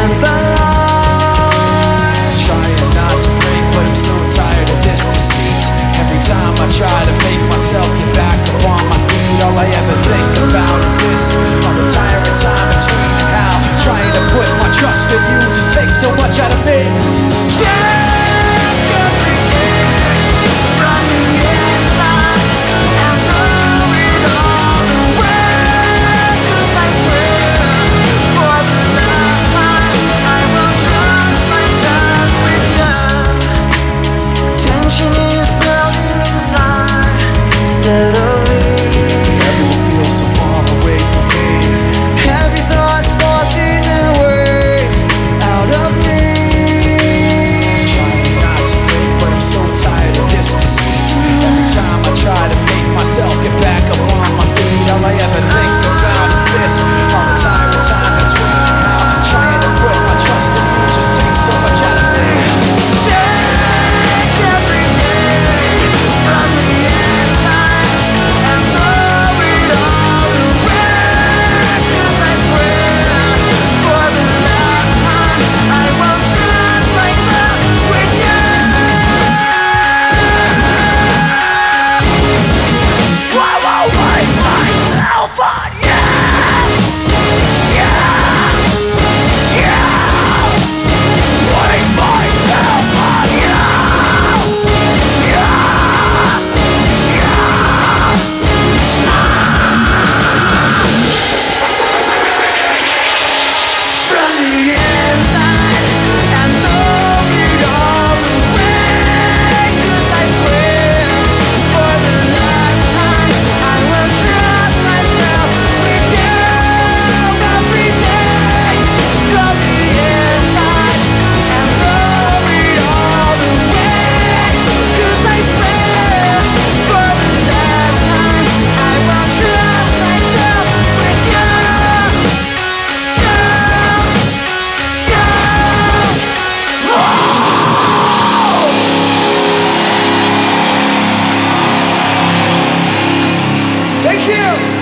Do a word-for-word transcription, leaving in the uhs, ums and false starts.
the line. Trying not to break, but I'm so tired of this deceit. Every time I try to make myself get back up on my feet, all I ever think about is this, all the tiring time between, and how trying to put my trust in you just takes so much out of me. Take everything from the inside and throw it all away. 'Cause I swear, for the last time, I will trust myself with you. Tension is building inside steadily. Everyone feels so far away from me. Every thought's forcing their way out of me. Trying not to break, but I'm so tired of this deceit. Every time I try to make myself get back up on my feet, all I ever think about is this, all the tiring time between, and how trying to put my trust in you just takes so much out of me. Take everything from the inside and throw it all away. 'Cause I swear, for the last time, I won't trust myself with you. I won't waste myself on you. Yeah, yeah. Waste myself on you. Yeah, yeah. From the inside and throw it all away. 'Cause I swear, for the last time, I will trust myself with you. Every day, from the inside and throw it all away. 'Cause I swear, for the last time, I will trust myself with you. Thank you!